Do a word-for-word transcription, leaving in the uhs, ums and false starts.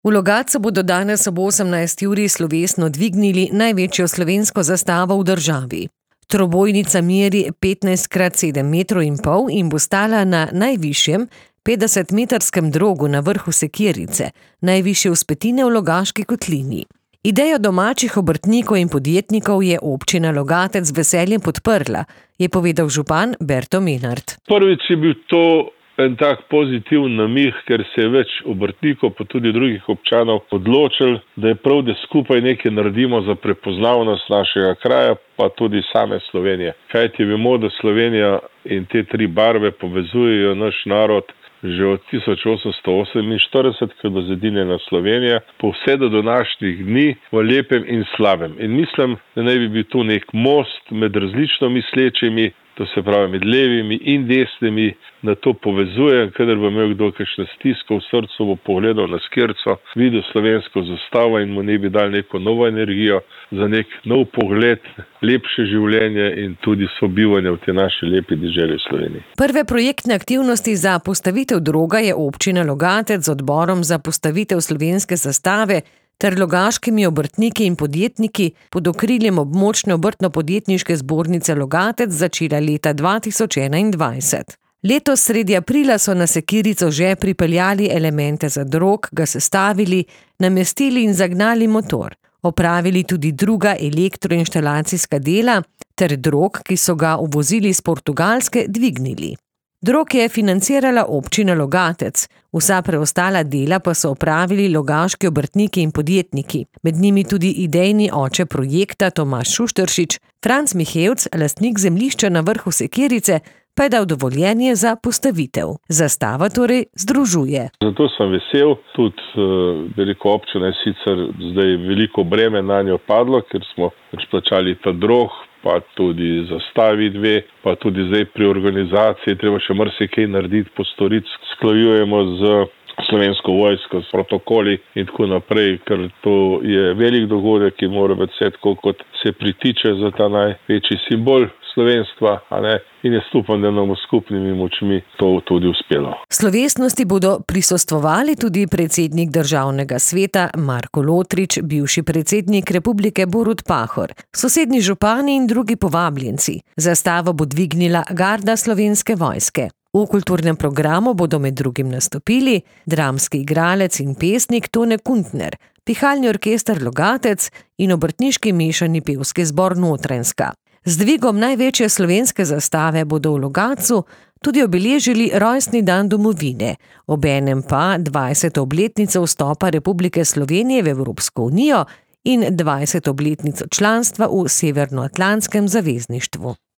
V Logatcu bodo danes ob osemnajsti uri slovesno dvignili največjo slovensko zastavo v državi. Trobojnica meri petnajst krat sedem metrov in pol in bo stala na najvišjem petdesetmetrskem drogu na vrhu Sekirice, najvišje vzpetine v Logaški kotlini. Idejo domačih obrtnikov in podjetnikov je občina Logatec z veseljem podprla, je povedal župan Berto Menart. Prvič je bil to en tak pozitiven namig, ker se je več obrtnikov, pa tudi drugih občanov odločil, da je prav, da skupaj nekaj naredimo za prepoznavnost našega kraja, pa tudi same Slovenije. Kajti vemo, da Slovenija in te tri barve povezujejo naš narod že od tisoč osemsto oseminštirideset, ko bo zedinjena Slovenija, po vse do današnjih dni v lepem in slabem. In mislim, da naj bi bil tu nek most med različno mislečimi, to se pravi med levimi in desnimi, da to povezuje, kadar bo imel kdo kakšno stisko v srcu, bo pogledal na skirco, videl slovensko zastavo in mu ne bi dal neko novo energijo za nek nov pogled, lepše življenje in tudi sobivanje v te naši lepi deželi v Sloveniji. Prve projektne aktivnosti za postavitev droga je občina Logatec z odborom za postavitev slovenske zastave ter logaškimi obrtniki in podjetniki pod okriljem območne obrtno-podjetniške zbornice Logatec začela leta dva tisoč enaindvajset. Letos sredi aprila so na Sekirico že pripeljali elemente za drog, ga sestavili, namestili in zagnali motor. Opravili tudi druga elektroinštalacijska dela ter drog, ki so ga uvozili iz Portugalske, dvignili. Drog je financirala občina Logatec, vsa preostala dela pa so opravili logaški obrtniki in podjetniki, med njimi tudi idejni oče projekta Tomaž Šušteršič, Franc Mihevc, lastnik zemljišča na vrhu Sekirice, pa je dal dovoljenje za postavitev. Zastava torej združuje. Zato sem vesel, tudi veliko občina je sicer zdaj veliko breme na njo padlo, ker smo plačali ta drog, pa tudi zastavi dve, pa tudi zdaj pri organizaciji treba še marsikaj narediti, postoriti, sklajujemo z Slovensko vojsko, s protokoli in tako naprej, ker to je velik dogodek, ki mora biti vse tako, kot se pritiče za ta največji simbol slovenstva, a ne? In jaz upam, da nam s skupnimi močmi to tudi uspelo. Slovesnosti bodo prisostvovali tudi predsednik državnega sveta Marko Lotrič, bivši predsednik republike Borut Pahor, sosednji župani in drugi povabljenci. Zastavo bo dvignila garda Slovenske vojske. V kulturnem programu bodo med drugim nastopili dramski igralec in pesnik Tone Kuntner, pihalni orkester Logatec in obrtniški mešani pevski zbor Notranjska. Z dvigom največje slovenske zastave bodo v Logatcu tudi obeležili rojstni dan domovine, obenem pa dvajseto obletnico vstopa Republike Slovenije v Evropsko unijo in dvajseto obletnico članstva v Severnoatlantskem zavezništvu.